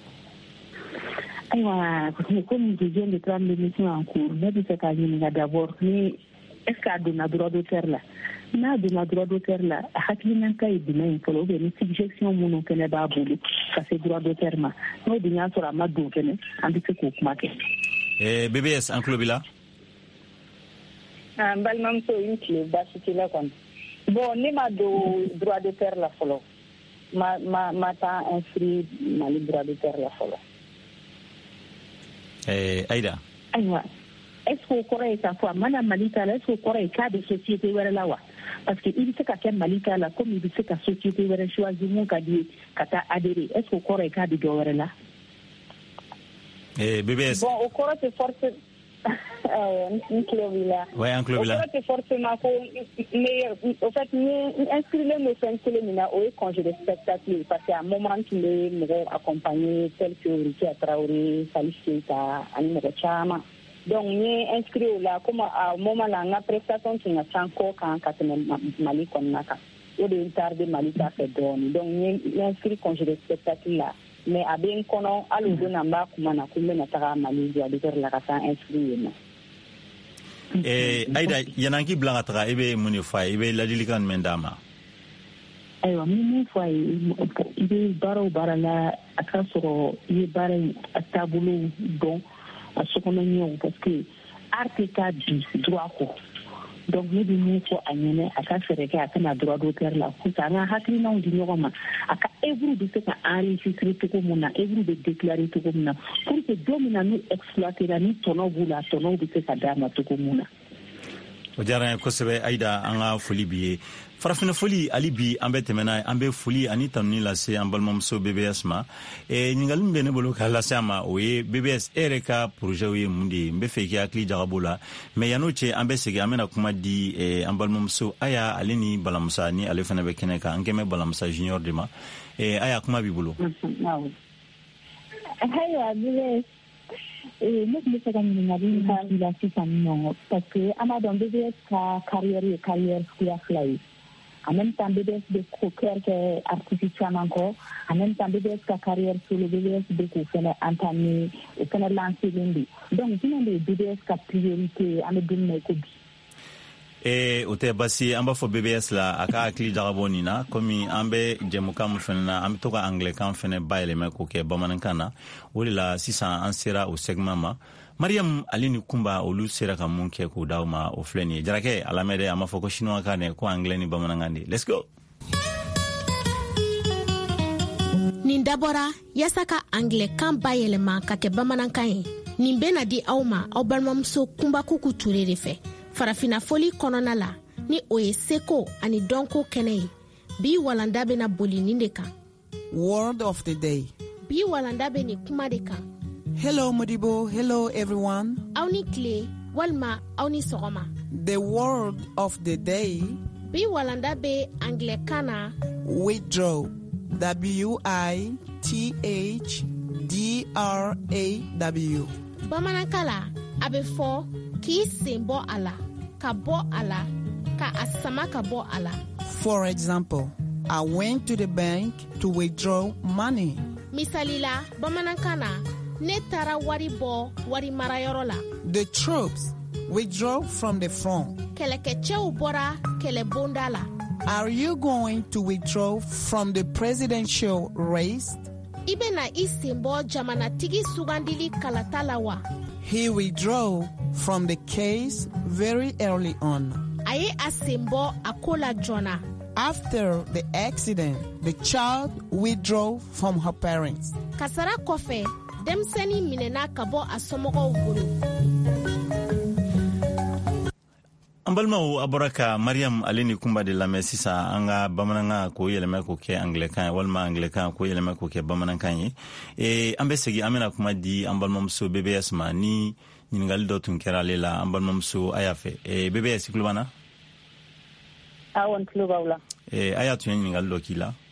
ayiwa comme je viens de prendre l'émission en cours ne bɛ fɛ ka ɲininka d'abord ni est ce que a donna droit d'auteur la n'a donna droit d'auteur la a hakilinanka ye jumɛn ye fɔlɔ ou bien ni suggestion minnu fɛnɛ b'a bolo ka se droit d'auteur ma n'o dun y'a sɔrɔ a ma don fɛnɛ an bɛ se k'o kuma kɛ bbs an tulo b'i la n balimamuso i tile baasi t'i la kɔni bon ne ma don droit d'auteur la fɔlɔ ma taa inscrit mali droit d'auteur la fɔlɔ aida ayiwa est ce que o kɔrɔ ye k'a fɔ a mana mali ta la est ce que o kɔrɔ ye k'a bɛ société wɛrɛ la wa parce que i bɛ se ka kɛ mali ta la comme i bɛ se ka société wɛrɛ choisir mun ka di ye ka taa adhérer est ce que o kɔrɔ ye k'a bɛ dɔ wɛrɛ la bbs bon o kɔrɔ tɛ force n tulo b'i la an tulo b'i la o kɔrɔ tɛ forcément ko au fait n inscrilen do fɛn kelen min na o ye congé de spectacle parce que à un moment n tun bɛ mɔgɔw accompagner tel que Rikia Traoré Salif Keita ani mɔgɔ caman donc n ye inscrit o la comme à un moment la n ka prestation tun ka ca kɔ kan ka tɛmɛ mali kɔnɔna kan o de ye n tardé mali ta fɛ dɔɔnin donc n ye inscrit congé de spectacle la mais a bɛ n kɔnɔ hali o don na n b'a kuma na ko n bɛna taga mali droit d'auteur la ka taa inscrit yen nɔ aida yan'an k'i bila ka taga i bɛ mun de fɔ a ye i bɛ ladilikan jumɛn d'a ma ayiwa min fɔ a ye i bɛ baara o baara la a ka sɔrɔ i ye baara in a taabolo dɔn a sokɔnɔ ɲɛw parce que art tɛ taa bi droit kɔ donc ne bɛ min fɔ a ɲɛnɛ a ka fɛɛrɛ kɛ a kana droit d'auteur la sisan an ka hakilinaw di ɲɔgɔn ma a ka œuvre bɛ se ka enregistrer cogo min na œuvre bɛ déclarer cogo min na pour que don min na n'u exploitera ni tɔnɔ b'u la tɔnɔw bɛ se ka d'a ma cogo min na o diyara n ye kosɛbɛ aida an ka foli b'i ye farafina foli ali bi an bɛ tɛmɛna an bɛ foli ani tanuni lase an balimamuso bbs ma ɲininkali min bɛ ne bolo k'a lase an ma o ye bbs e yɛrɛ ka projet ye mun de ye n bɛ fɛ k'i hakili jagabo la mais yan'o cɛ an bɛ segin an bɛna kuma di an balimamuso aya ale ni balamusa ni ale fana bɛ kɛnɛ kan an kɛmɛ balamusa junior de ma aya kuma b'i bolo ayiwa bbs ne tun bɛ se ka ɲininkali min la sisan nɔ parce que an b'a dɔn bbs ka carrière ye carrière suguya fila ye en même temps BBS bɛ ko kɛr kɛ artiste caman kɔ en même temps BBS ka carrière solo BBS bɛ k'o fɛnɛ entamé o fɛnɛ lancelen don donc jumɛn de ye BBS ka priorité an bɛ don min na i ko bi o tɛ basi an b'a fɔ BBS la a ka hakili jagabɔ nin na komi an bɛ jɛmukan min fɛnɛ na an bɛ to ka anglais-kan fɛnɛ bayɛlɛmɛ k'o kɛ bamanankan na o de la sisan an sera o segment ma Mariam ale ni Kumba olu sera ka mun kɛ k'o d'aw ma o filɛ nin ye jarakɛ a lamɛn dɛ a ma fɔ ko chinois kan dɛ ko anglais ni bamanankan de let's go nin dabɔra yasa ka anglais kan bayɛlɛma ka kɛ bamanankan ye nin bɛna di aw ma aw balimamuso Kumba Kuku Ture de fɛ farafina foli kɔnɔna la ni o ye seko ani dɔnko kɛnɛ ye bi walanda bena boli nin de kan. Word of the day. Bi walanda be ni kuma de kan. Hello Modibo, hello everyone. Aw ni tile walima aw ni sɔgɔma. The word of the day. Bi walanda be Anglɛkan na. Withdraw. W-I-T-H-D-R-A-W. Bamanankan la a be fɔ k'i sen bɔ a la, ka bɔ a la, ka a sama ka bɔ a la. For example, I went to the bank to withdraw money. Misali la, bamanankan na, ne taara wari bɔ wari marayɔrɔ la. The troops withdraw from the front. Kɛlɛkɛcɛw bɔra kɛlɛbonda la. Are you going to withdraw from the presidential race? I bena I sen bɔ jamanatigi sugandili kalata la wa? He withdrew from the case very early on. A ye a sen bɔ a ko la joona. After the accident, the child withdrew from her parents. Kasara kɔfɛ, denmisɛnnin minɛna ka bɔ a somɔgɔw bolo. An balimaw a bɔra ka Mariam ale ni kunba de lamɛn sisan an ka bamanankan k'o yɛlɛmɛ k'o kɛ Anglɛkan ye walima Anglɛkan k'o yɛlɛmɛ k'o kɛ bamanankan ye. An bɛ segin an bɛna kuma di an balimamuso BBS ma ni ɲininkali dɔ tun kɛra ale la an balimamuso a y'a fɛ. BBS tulo b'an na? Awɔ n tulo b'aw la. A y'a tun ye ɲininkali dɔ k'i la?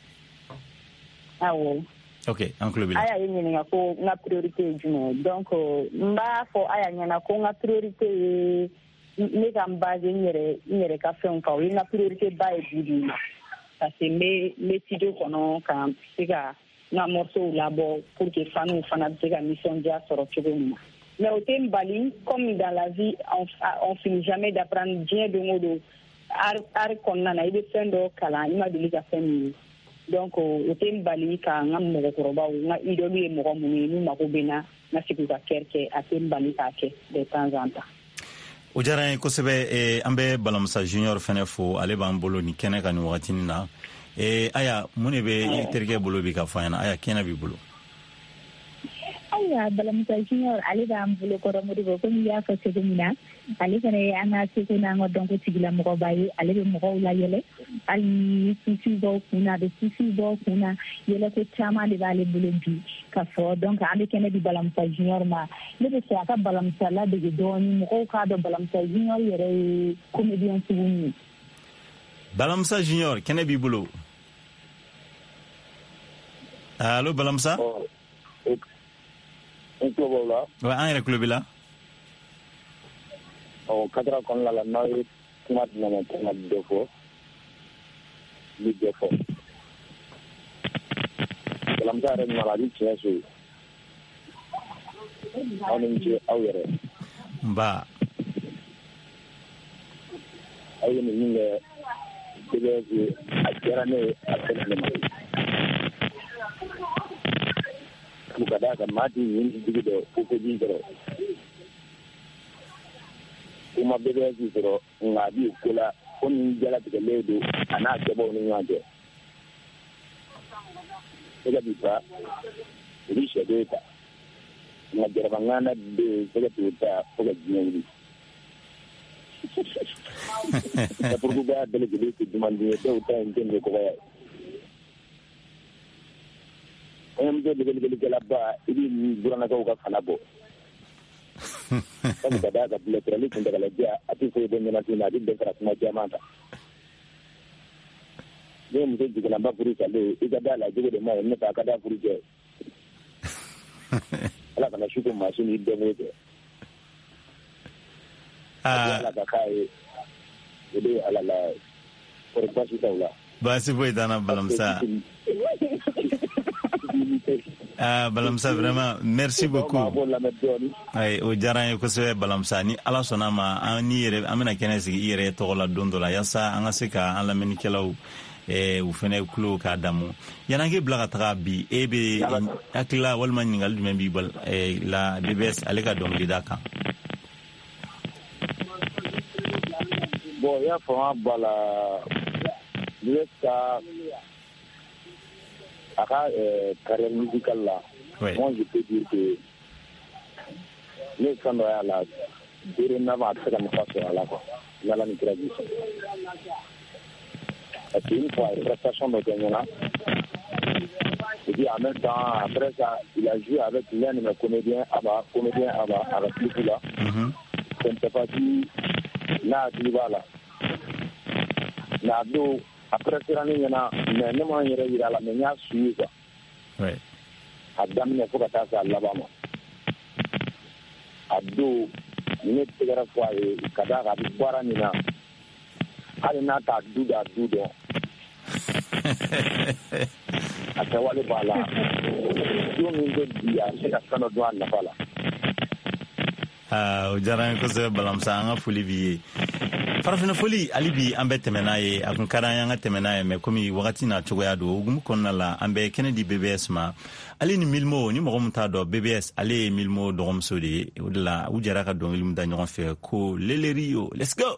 Awɔ. Ok, an tulo b'i la. A y'a ye ɲininka ko n ka priorité ye jumɛn ye donc n b'a fɔ a y'a ɲɛna ko n ka priorité ye ne ka n base n yɛrɛ ka fɛnw kan o ye n ka priorité ba ye bi bi in na parce que n bɛ studio kɔnɔ ka se ka n ka morceaux labɔ pour que faniw fana bɛ se ka nisɔndiya sɔrɔ cogo min na mais o tɛ n bali comme dans la vie on finit jamais d'apprendre diɲɛ don o don art kɔnɔna na I bɛ fɛn dɔ kalan I ma deli ka fɛn min ye donc o tɛ n bali ka n ka mɔgɔkɔrɔbaw n ka idole ye mɔgɔ minnu ye n'u mago bɛ n na n ka se k'u ka kɛri kɛ a tɛ n bali k'a kɛ de temps en temps. O diyara n ye kosɛbɛ an bɛ Balamusa Junior fɛnɛ fo ale b'an bolo ni kɛnɛ kan ni wagatinin na aya mun de bɛ I terikɛ bolo bi ka fɔ an ɲɛna aya kɛnɛ b'i bolo. Ayiwa Balamusa Junior ale b'an bolo kɔrɔ Modibo komi I y'a fɔ cogo min na ale fana ye an ka seko n'an ka dɔnko tigilamɔgɔba ye ale bɛ mɔgɔw layɛlɛ hali ni soucis dɔw kun na a bɛ soucis dɔw kun na yɛlɛko caman de b'ale bolo bi ka fɔ donc an bɛ kɛnɛ di Balamusa Junior ma ne bɛ fɛ a ka Balamusa ladege dɔɔni mɔgɔw k'a dɔn Balamusa Junior yɛrɛ ye comédien sugu min ye. Balamusa Junior kɛnɛ b'i bolo. Allo Balamusa. N tulo b'aw la. Wa an yɛrɛ tulo b'i la. Kadira kɔnɔna la n'aw ye kuma nana kuma dɔ fɔ ni bɛɛ fɔ Balamusa yɛrɛ nana a bɛ tiɲɛ so aw ni ce aw yɛrɛ. Nba. Aw ye nin min kɛ BBS a diyara ne ye a tɛ ne ma. Ka d'a kan maa tɛ nin digi dɔ ko ji dɔrɔn i ma BBS sɔrɔ nka a b'i ko la ko nin jalatigɛlen don a n'a kɛbaaw ni ɲɔgɔn cɛ sɛgɛ b'i fa i b'i sɛden ta nka jarabaŋana bɛ yen sɛgɛ t'o ta fo ka diɲɛ wuli Portugal bɛɛ lajɛlen tɛ dumanden ye dɔw ta ye n tɛ nin kɔgɔya ye. An bɛ belebelejalaba I bɛ buranakaw ka fana bɔ sabu ka d'a kan bilatirali kuntagalajan a tɛ foyi bɔ ɲɛnafin na a bɛ bɛn farafina caman kan ne ye muso jiginlanba furu salen I ka d'a la jogo de ma ye ne fa a ka d'a furu cɛ Ala kana su ko maa si n'i dɔn kɛ Ala ka k'a ye o de ye Ala la kɔrɔ baasi t'aw la. Baasi foyi t'an na Balamusa. Balamusa vraiment merci beaucoup. Ay o diyara n ye kosɛbɛ Balamusa ni Ala sɔnna ma an bɛna kɛnɛ sigi I yɛrɛ tɔgɔ la don dɔ la yaasa an ka se ka an lamɛnnikɛlaw u fɛnɛ kulo k'a damu yan'an k'i bila ka taga bi e bɛ hakilila walima ɲininkali jumɛn b'i bolo la BBS ale ka dɔnkilida kan. Bon i y'a faamu ba la BBS ka a ka carrière musicale la moi je peux dire que ne fɛn dɔ y'a la dorénavant, à faire la façon à la fois. Là, la tradition. Et puis, une fois, une prestation de Kenyana. Et puis, en même temps, après ça, il a joué avec l'un de mes comédiens, avec Lupula. Je ne sais pas si, là, tu vas là. Là, après, c'est l'année, il y en a, mais non, il y a la meilleure suite. Oui. À Damien, il faut que ça soit là-bas. À deux, il y a une fois, il y a des fois, il y a Alinata duda dudo. Atawale bala. Yo mingo dia seka kano doan na bala. Ujaran ko se balamsa anga fuli bi. Farafina foli alibi ambe temenaye akunkara yanga temenaye me komi wakati na chogoya do ugum konnala ambe Kennedy BBS ma ali ni milmo ni mo mta do BBS ali milmo do gomsodi udla ujara ka do milmo da nyon fe ko lelerio. Let's go.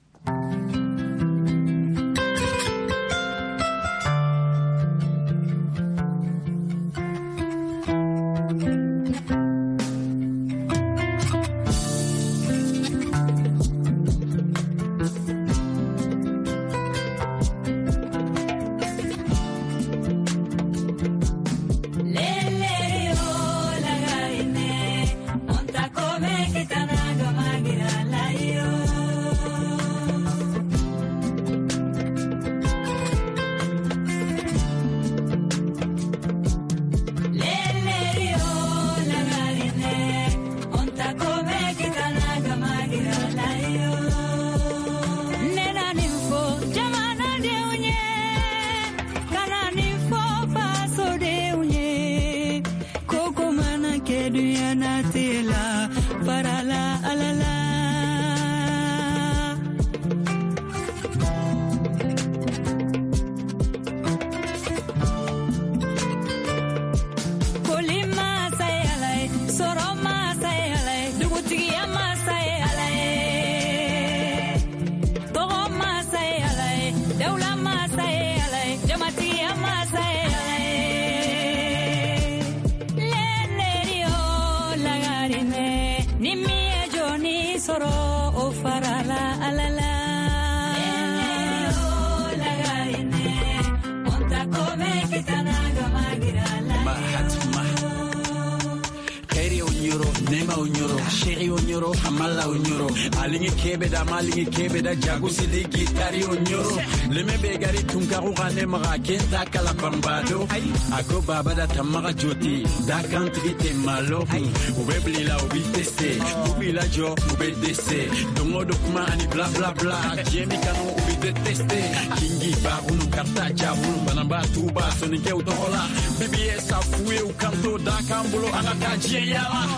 Malingi kebe da jago sidi gitari onyoro leme begari tunkaru gane maga kenta kala bambado ako baba da tamaga joti da kantri te malo ubebli la ubitese ubila jo ubedese dongo dokuma ani bla bla bla jemi kanu ubideteste kingi ba unu karta jabulu banamba tuba sonike utola BBS afuye ukanto da kambulo anaka jeyala.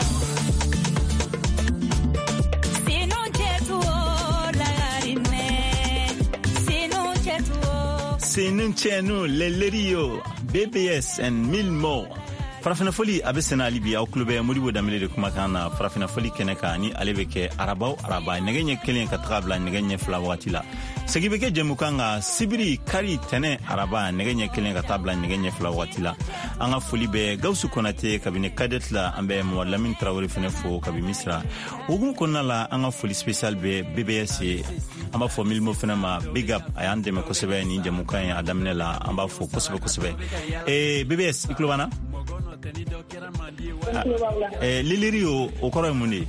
Sinin chenu lelerio BBS and mil more. Farafina foli abesena alibi au klube modibo damele de kumakana farafina foli keneka ni alebeke araba negenye kelen katrabla negenye flawatila segibeke jemukanga sibiri kari tene araba negenye kelen katabla negenye flawatila anga foli be gausu konate kabine kadetla ambe Lamin Traoré fenefo kabi misra ugum konala anga foli special be BBS amba fo milmo fenama big up ayande me kosebe ni jemukanya adamnela amba fo kosebe BBS iklubana Lilirio okoro muni.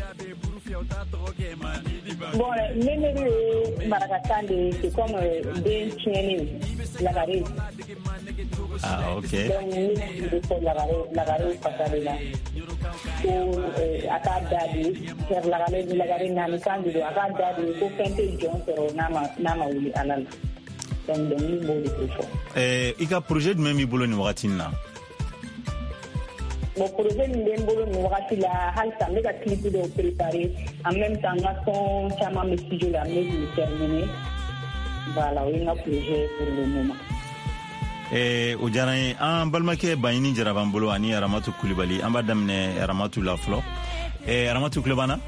Bon, Lilirio Maracatande, c'est comme des chiennes, la garée. Ah, ok. Donc, la garée, passer là. Pour Akadadi, faire la garée, Nami Kandido, Akadadi, pour Kente Johnson, Nama Uli Alal. Donc, le niveau de tout. Il y a un projet de même Ibolo Nouratina. Mon projet Mbembolo Nouratila, Halsa, méga clip de préparer. En même temps, on a chama mes studios la maison terminée. Voilà, on a un projet pour le moment. Ujaraye an balmake bayini jarabambolo ani Aramatu Kulibali amba damne Aramatu la flo Aramatu Kulibana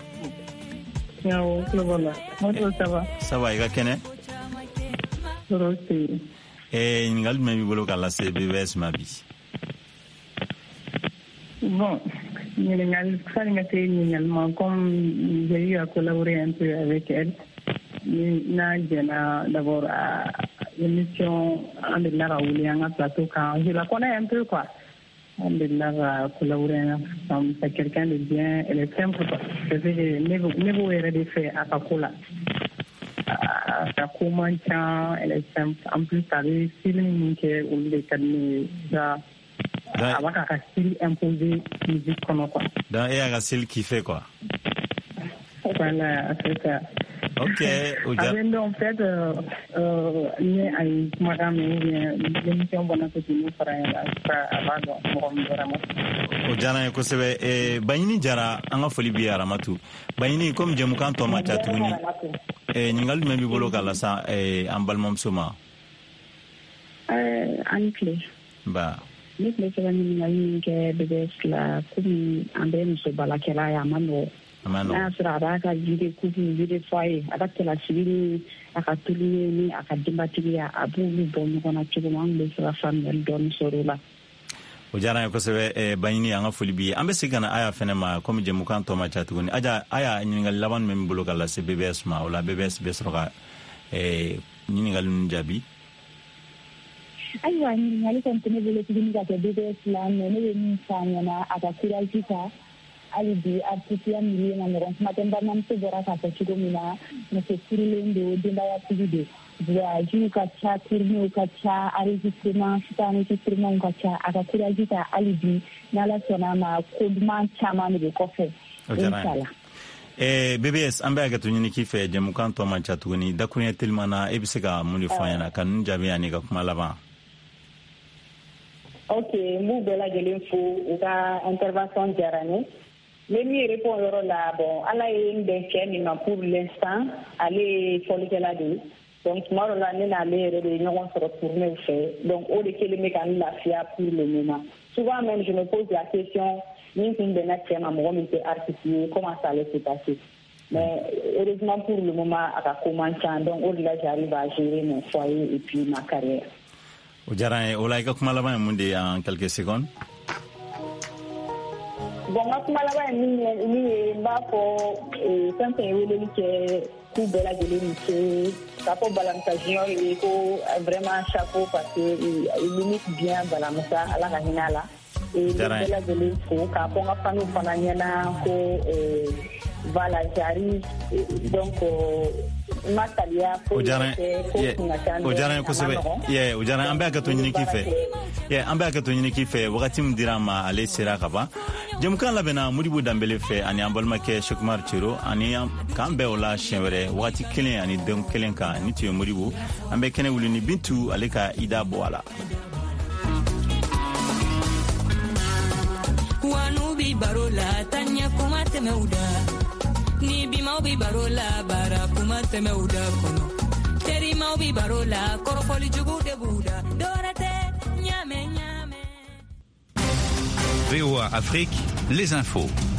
Yo Kulibana ça va ça va iga kene Rosi ngal me bolo kala se BBS mabi bon comme j'ai eu à collaborer un peu avec elle, d'abord à l'émission en plateau quand je la connais un peu quoi. On a collaboré ensemble, c'est quelqu'un de bien, elle est simple quoi. C'est que je n'ai fait à Pacola. Elle est simple. En plus, avec film que on les calme ça. Avec un style imposé musique comme quoi. Dans un style qui fait quoi. Voilà, c'est ça. Ok. Avec en fait, il y a une madame l'émission bonne appétit nous fera avant o jana ye kosɛbɛ baɲini jara an ka foli bi aramatu baɲini comme jɛmukan tɔ ma ca tuguni ɲininkali jumɛn b'i bolo k'a lasa an balimamuso ma an tile ba ne tun bɛ fɛ ka ɲininkali min kɛ BBS la komi an bɛ muso balakɛla ye a ma nɔgɔ n'a y'a sɔrɔ a b'a ka vide couple vide foyer a ka cɛlasigi ni a ka tulu ni a ka denbatigiya a b'olu bɔ ɲɔgɔn na cogo min an bɛ se ka faamuyali dɔɔni sɔrɔ o la. o diyara n ye kosɛbɛ baɲini an ka foli bi an bɛ segin ka na aya fɛnɛ ma komi jɛmukan tɔ ma ca tuguni aya ɲininkali laban min bɛ bolo ka lase BBS ma o la BBS bɛ sɔrɔ ka ɲininkali ninnu jaabi. ayiwa ɲininkali kɔni tɛ ne bolo tuguni ka kɛ BBS la mais ne bɛ min fɔ a ɲɛna a ka courage ta hali bi artisiya milieu na ɲɔgɔn kuma tɛ n balimamuso bɔra k'a fɔ cogo min na muso furulen don denbayatigi don voyagew ka ca tournew ka ca enregistrement ka ca a ka courage ta hali bi n'Ala sɔnna a ma ko duman caman de bɛ kɔfɛ inshallah. BBS an bɛ hakɛto ɲini k'i fɛ jɛmukan tɔ man ca tuguni dakuruɲɛ telima na e bɛ se ka mun de fɔ an ɲɛna ka ninnu jaabi yanni ka kuma laban. Ok, n b'u bɛɛ lajɛlen fo u ka intervention diyara n ye. Ne min répond yɔrɔ la bon ala ye n bɛn cɛ min ma pour l'instant ale ye fɔlikɛla de ye donc tuma dɔ la ne n'ale yɛrɛ de ye ɲɔgɔn sɔrɔ tournéw fɛ donc o de kelen bɛ ka n lafiya pour le moment souvent même je me pose la question min tun bɛnna cɛ ma mɔgɔ min tɛ artiste ye comment ça allait se passer mais heureusement pour le moment a ka ko man ca donc o de la j'arrive à gérer mon foyer et puis ma carrière. o diyara n ye o la i ka kuma laban ye mun de ye en quelques secondes. Bon, ma kuma laban ye min ye n b'a fɔ fɛn fɛn ye weleli kɛ k'u bɛɛ lajɛlen cɛ k'a fɔ Balamusa junior ye ko vraiment chapeau parce que il limite bien Balamusa ala ka hinɛ a la et bɛɛ lajɛlen fo k'a fɔ n ka faniw fana ɲɛna ko voilà j'arrive donc ma taliya o diyara n kosɛbɛ o diyara an bɛ hakɛto ɲini k'i fɛ an bɛ hakɛto ɲini k'i fɛ wagati min dira ma ale sera ka ban jɛmukan labɛnna Modibo Danbele fɛ ani an balimakɛ Cheick Cero ani k'an bɛɛ o la siɲɛ wɛrɛ wagati kelen ani den kelen kan ni tun ye Modibo an bɛ kɛnɛ wuli ni Bintu ale ka Ida bɔ a la. wanu bi baro la tanya kuma tɛmɛ u da ni bimaw bi baro la bara kuma tɛmɛ u da kɔnɔ terimaw bi baro la kɔrɔfɔli jugu de b'u da dɔwɛrɛ tɛ ɲaamɛ ɲaamɛ. VOA Afrique, les infos.